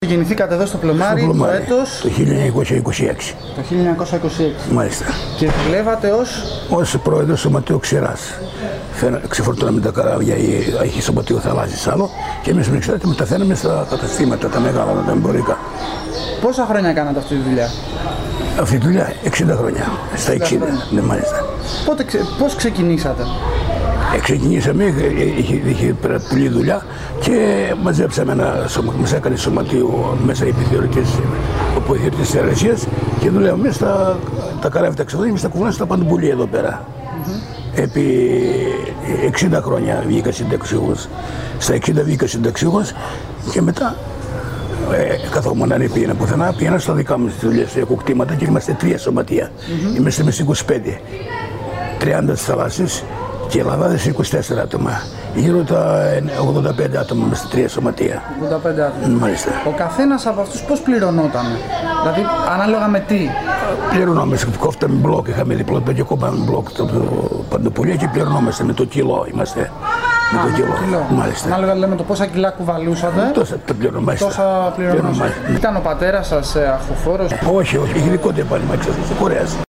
Γεννηθήκατε εδώ στο Πλωμάρι, το έτος? Το 1926. Το 1926. Μάλιστα. Και δουλεύατε ως πρόεδρος Σωματείου Ξηράς. Ξεφορτώναμε τα καράβια, είχε Σωματείο Θαλάσσης άλλο και εμείς με Ξηρά μεταφέραμε στα καταστήματα, τα μεγάλα, τα εμπορικά. Πόσα χρόνια κάνατε αυτή τη δουλειά? Αυτή τη δουλειά 60 χρόνια, στα 60, ναι, μάλιστα. Πώς ξεκινήσατε? Ξεκινήσαμε, είχε πολλή δουλειά και μαζέψαμε μας έκανε σωματείο μέσα επιθεωρητής εργασίας και δουλεύαμε τα καράβια τα ξεδόνια, στα κουβουνά, στα Παντοπουλή εδώ πέρα. Επί 60 χρόνια βγήκα συνταξιούχος. Στα 60 βγήκα συνταξιούχος και μετά καθόμουν να πήγαινα πουθενά, πήγαινα στα δικά μου δουλειές. Έχω κτήματα και είμαστε 3 σωματεία. Είμαστε με 25, 30 στις θαλάσσες και Ελλαδάδες 24 άτομα. Γύρω τα 85 άτομα με στα 3 σωματεία. 85 άτομα. Μάλιστα. Ο καθένας από αυτούς πώς πληρωνόταν? Δηλαδή ανάλογα με τι? Πληρωνόμαστε, κόφταμε μπλοκ, είχαμε διπλό και κόβαμε μπλοκ το Παντοπουλία και πληρωνόμαστε με το κιλό. Είμαστε με το κιλό. Μάλιστα. Ανάλογα λέμε το πόσα κιλά κουβαλούσατε. Τόσα πληρωνόμαστε. Τόσα πληρωνόμαστε. Ήταν ο πατέρας σας αχοφόρος? Όχι, είχε δικό του επάγγελμα, Κορέας.